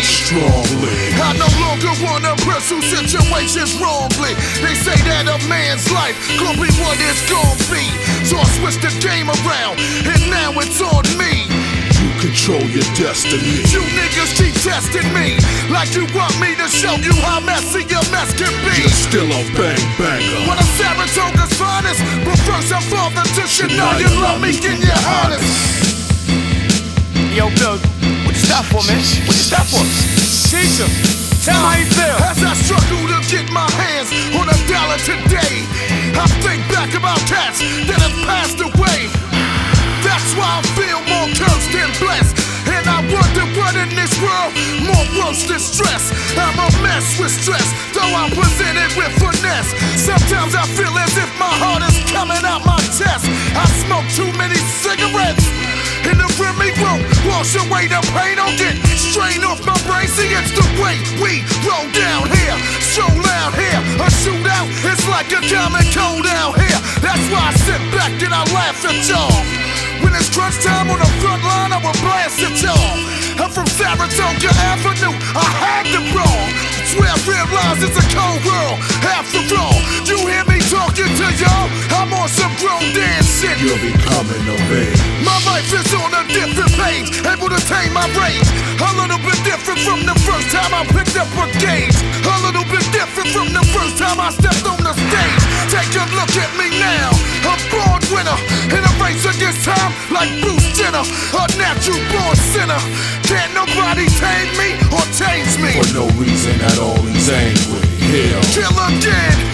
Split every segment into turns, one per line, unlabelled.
strongly.
I no longer wanna pursue situations wrongly. They say that a man's life gon' be what it's gon' be. So I switched the game around, and now it's on me.
You control your destiny.
You niggas keep testing me, like you want me to show you how messy your mess can be.
You're still a bang banger.
One of Saratoga's finest, but first and foremost, to Shania, you love me, can you honest?
Yo, Bill, what you stop for, man? What you stop for? Teach him. Tell him how you feel.
As I struggle to get my hands on a dollar today, I think back about cats that have passed away. That's why I feel more cursed than blessed. And I wonder what in this world more worse than stress. I'm a mess with stress, though I present it with finesse. Sometimes I feel as if my heart is coming out my chest. I smoke too many cigarettes, and the Remy won't wash away the pain. I'll get strain off my brain. See, it's the way we roll down here, stroll out here. A shootout, it's like a common cold out here. That's why I sit back and I laugh at y'all. When it's crunch time on the front line, I will blast at y'all. I'm from Saratoga Avenue, I had to brawl. It's where I realize it's a cold world, after all. You hear me talking to y'all? I'm on some grown dancing.
You're becoming of age.
My life is on a different page, able to tame my rage. A little bit different from the first time I picked up a gauge. A little bit different from the first time I stepped on the stage. Take a look at me now, a born winner in a race against time like Bruce Jenner, a natural born sinner. Can't nobody tame me or change me.
For no reason at all, he's angry. Hell.
Kill again.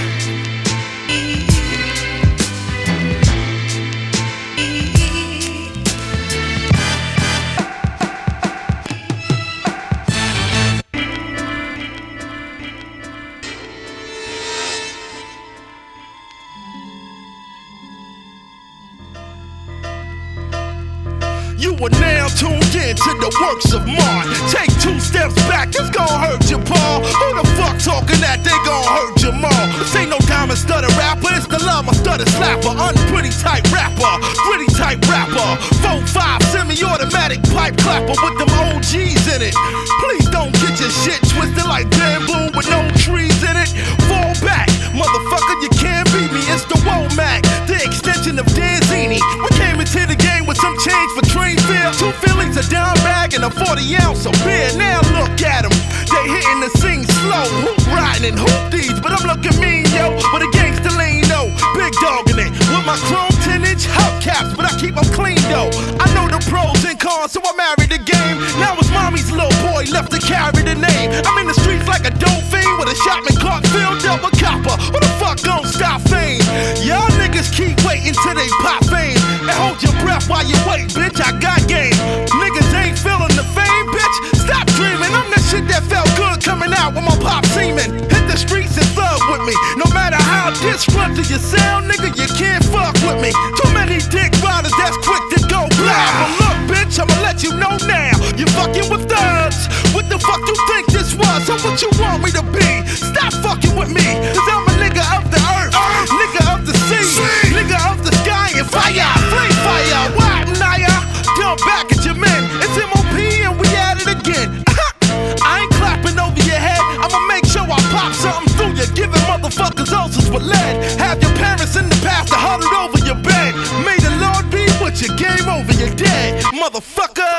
You are now tuned in to the works of Mart. Take 2 steps back, it's gon' hurt your paw. Who the fuck talking that they gon' hurt your mom? This ain't no diamond stutter rapper, it's the llama stutter slapper. Unpretty type rapper, gritty type rapper. 4-5 semi-automatic pipe clapper with them OGs in it. Please don't get your shit twisted like bamboo with no trees in it. Fall back, motherfucker, you can't beat me. It's the Womack, the extension of Danzini. We came into the game with some change for train fare. 2 Phillies, a dime bag, and a 40 ounce of beer. Now look at them, they hitting the scene slow. Hoop riding and hoop these, but I'm looking mean, yo. With a gangster lean, though. Big dog in it, with my chrome 10-inch hubcaps, but I keep them clean, though. I know the pros and cons, so I married the game. Now it's mommy's little boy left to carry the name. I'm in the streets like a dope fiend with a shotman clock filled up with copper. Who the fuck gon' stop fame? Y'all niggas keep waiting till they pop fame. And hold your breath while you wait, bitch, I got game. Niggas ain't feeling the fame, bitch. Stop dreaming, I'm the shit that felt good coming out with my pop semen. Hit the streets and thug with me. No matter how disgruntled you sound, nigga, you can't fuck with me. Too many dick riders that's quick to go blind. But look, bitch, I'ma let you know now. You fucking with thugs. What the fuck you think this was? So what you want me to be? Stop fucking with me, cause I'm a nigga of the earth, nigga of the sea, nigga of the sky and fire, flame fire, wide naya. Dump back at your men, it's MOP and we at it again. I ain't clapping over your head, I'ma make sure I pop something through you, giving motherfuckers ulcers with lead. Have your parents in the past to huddled over your bed. May the Lord be with you, game over, you're dead, motherfucker.